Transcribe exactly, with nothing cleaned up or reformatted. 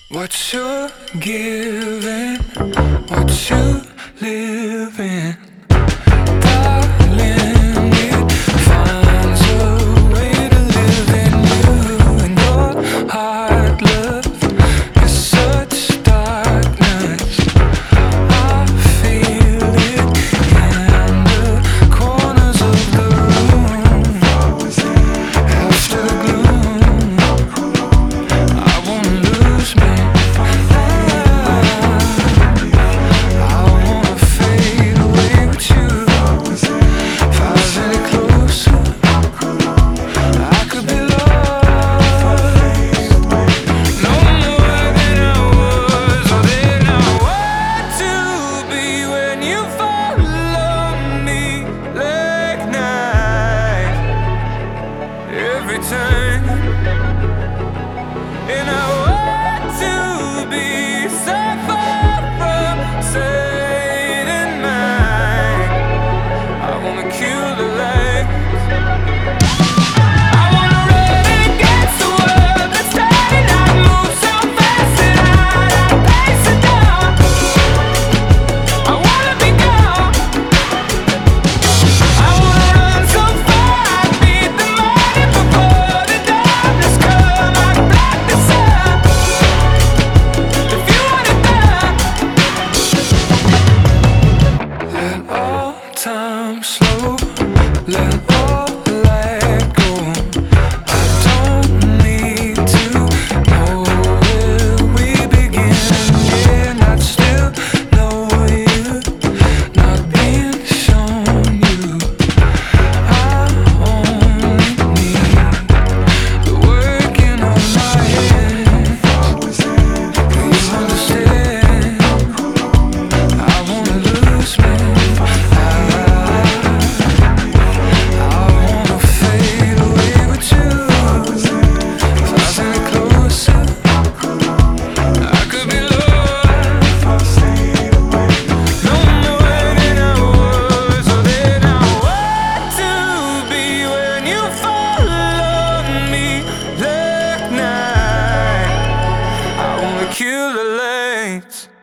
What you're giving, what you living, darling, it finds a way to live in you. And your heart, love, is such darkness. I feel it in the corners of the room. After the gloom, I won't lose me. Every time, and I want to be so far from sane and mine. I wanna kill the lights. I wanna run against the world that's turning. I move so fast and I, I pace it down. I wanna be gone. I wanna run so far I beat the morning before the darkness come. I block the sun. If you want it done, let all time slow. Let all let go. I don't need to know where we begin. Yeah, not still know you, not being shown you. I only need the working of my head. Do you understand? I wanna lose me. I wanna fade away with you. If I was any closer, I could be lost. No more than I was or than I want to be when you follow me that night. I wanna kill the lights.